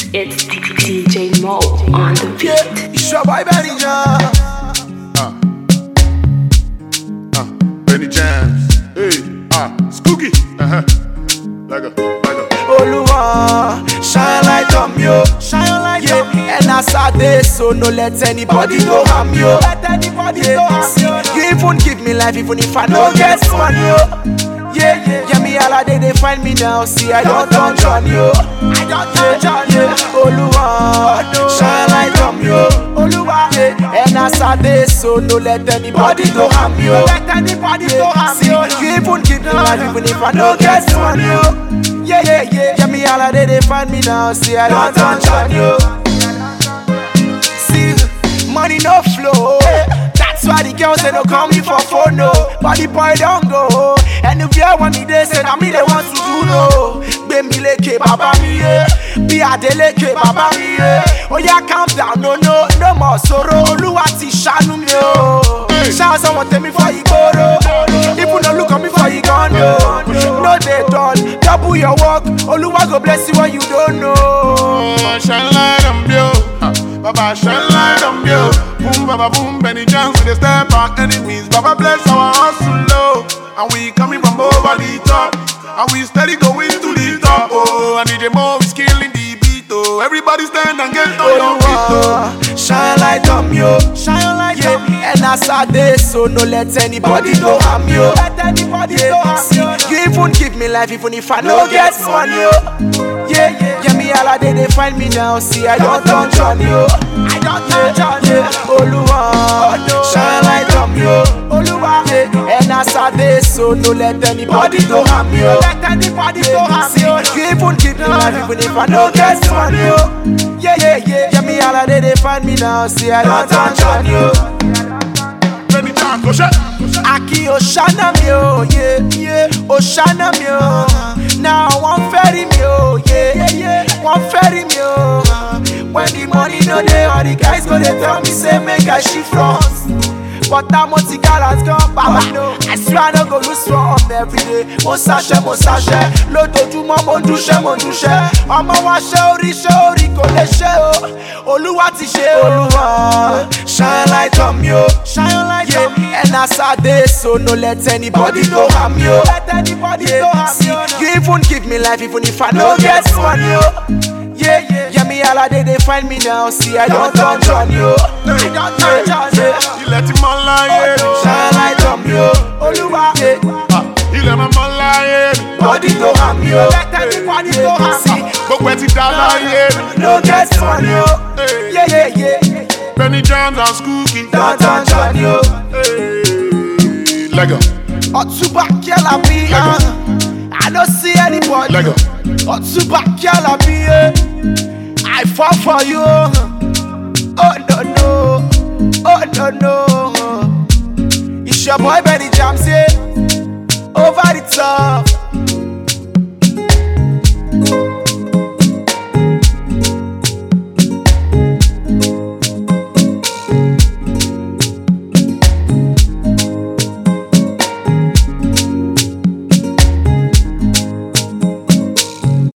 It's DJ Mo on the beat. It's your boy Benny Jams. Benny Jams. Hey, Skooky. Oluwa, shine light on me, shine light on me. And as I dey, so no let anybody go harm you. Let anybody go harm you. You even give me life, even if I no get money. Yeah, me all day they find me now. See, I don't touch on you. I don't touch on you. Oluwa, shine light on me, Oluwa. And as I dey, so no let anybody go harm you. Let anybody go harm you. You even give me life, even if I no get money. Yeah, me all day they find me now. See, I don't touch on you. See, money no flow. That's why the girls they don't call me for phone, no. But the boy don't go. And if you want me, they say that me they want to do no. Baby leke baba mi be a deleke baba mi oh yeah, calm down, no more sorrow. Oluwa ti shanu me oh. Shout someone tell me for you go. People don't look at me for you gone no. No they don't double your work. Oluwa go bless you when you don't know. Shine light on you, Baba shine light on you. Boom, Baba boom, Benny Jams with the step back enemies. Baba bless our hustle low, and we coming from over the top, and we steady going to the top. Oh, and DJ Mo is killing the beat. Oh, everybody stand and get on your feet. Oh, shine light on you, shine light on me. And as I dey, so no let anybody go harm you. Let anybody go harm you. You even give me life, even if I no get money. Yeah, me all day they find me now. See, I don't touch on you. I don't touch on you. Oluwa, shine light on you, Oluwa. And as I dey, so no let anybody go harm you. Let anybody go harm you. You even give me life, even if I no get money. Yeah, me all day they find me now. See, I don't touch on you. Benny Jams, go shut. Aki Oshana mi oh, yeah, Oshana mi oh. Now one ferry me oh, yeah, one ferry me oh. When the money no dey, all the guys go dey tell me say make I shift front. But that multi has gone, Baba no. I swear I no go lose one every day. Mo sashe, lójoojúmọ́ mo dúṣẹ́. Ọmọ wa ṣe orí kò lè ṣe o. Olúwa ti ṣe Olúwa. Shine light on me, shine light on me. And as I dey, so no let anybody go harm you. Let anybody go harm you. You even give me life, even if I no get money. Yeah, me all day they find me now. See, I don't touch on you. I don't touch on you. You let him all lie, shine light on me, Oluwa. You let him all lie, body go harm you. Let everybody go harm you. But where it down lie, no get on you. Yeah. Benny Jams and Skooky, don't touch on you. Lego. Otuba Kela be I don't see anybody. Lego. Otuba Kela be I fall for you. Oh no. It's your boy Benny Jams, over the top.